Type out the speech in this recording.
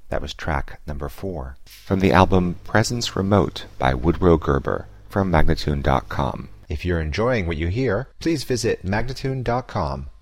That was track number 4. From the album Presence Remote by Woodrow Gerber from Magnatune.com. If you're enjoying what you hear, please visit Magnatune.com